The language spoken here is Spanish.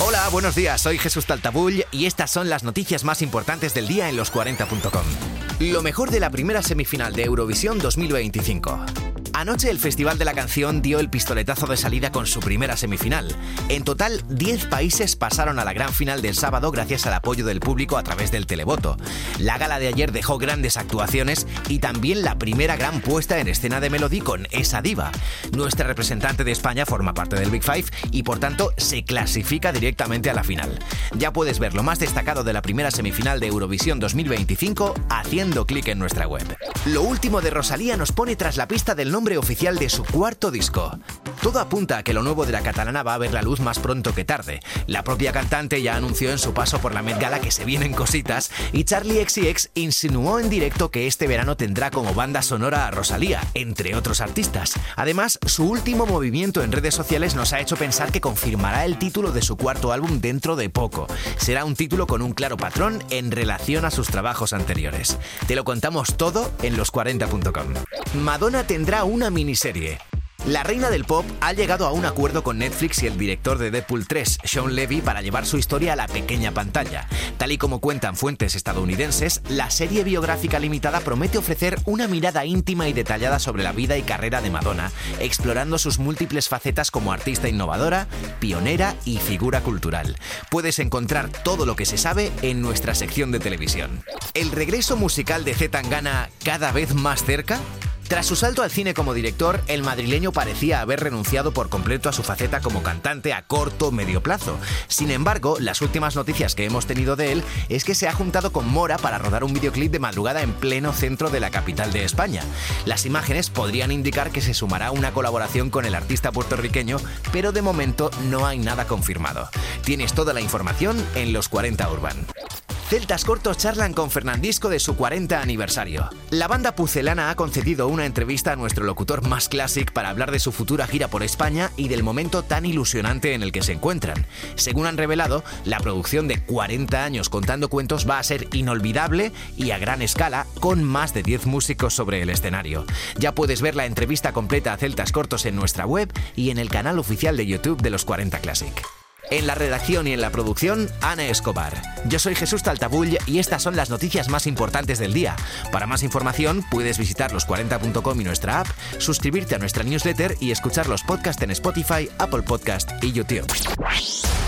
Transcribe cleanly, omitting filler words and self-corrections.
Hola, buenos días, soy Jesús Taltabull y estas son las noticias más importantes del día en los40.com. Lo mejor de la primera semifinal de Eurovisión 2025. Anoche el Festival de la Canción dio el pistoletazo de salida con su primera semifinal. En total, 10 países pasaron a la gran final del sábado gracias al apoyo del público a través del televoto. La gala de ayer dejó grandes actuaciones y también la primera gran puesta en escena de Melody con Esa Diva. Nuestra representante de España forma parte del Big Five y por tanto se clasifica directamente a la final. Ya puedes ver lo más destacado de la primera semifinal de Eurovisión 2025 haciendo clic en nuestra web. Lo último de Rosalía nos pone tras la pista del nombre oficial de su cuarto disco. Todo apunta a que lo nuevo de la catalana va a ver la luz más pronto que tarde. La propia cantante ya anunció en su paso por la Met Gala que se vienen cositas y Charli XCX insinuó en directo que este verano tendrá como banda sonora a Rosalía, entre otros artistas. Además, su último movimiento en redes sociales nos ha hecho pensar que confirmará el título de su cuarto álbum dentro de poco. Será un título con un claro patrón en relación a sus trabajos anteriores. Te lo contamos todo en los40.com. Madonna tendrá una miniserie. La reina del pop ha llegado a un acuerdo con Netflix y el director de Deadpool 3, Sean Levy, para llevar su historia a la pequeña pantalla. Tal y como cuentan fuentes estadounidenses, la serie biográfica limitada promete ofrecer una mirada íntima y detallada sobre la vida y carrera de Madonna, explorando sus múltiples facetas como artista innovadora, pionera y figura cultural. Puedes encontrar todo lo que se sabe en nuestra sección de televisión. ¿El regreso musical de C. Tangana cada vez más cerca? Tras su salto al cine como director, el madrileño parecía haber renunciado por completo a su faceta como cantante a corto o medio plazo. Sin embargo, las últimas noticias que hemos tenido de él es que se ha juntado con Mora para rodar un videoclip de madrugada en pleno centro de la capital de España. Las imágenes podrían indicar que se sumará una colaboración con el artista puertorriqueño, pero de momento no hay nada confirmado. Tienes toda la información en Los 40 Urban. Celtas Cortos charlan con Fernandisco de su 40 aniversario. La banda pucelana ha concedido una entrevista a nuestro locutor más classic para hablar de su futura gira por España y del momento tan ilusionante en el que se encuentran. Según han revelado, la producción de 40 años contando cuentos va a ser inolvidable y a gran escala, con más de 10 músicos sobre el escenario. Ya puedes ver la entrevista completa a Celtas Cortos en nuestra web y en el canal oficial de YouTube de Los 40 Classic. En la redacción y en la producción, Ana Escobar. Yo soy Jesús Taltabull y estas son las noticias más importantes del día. Para más información, puedes visitar los40.com y nuestra app, suscribirte a nuestra newsletter y escuchar los podcasts en Spotify, Apple Podcast y YouTube.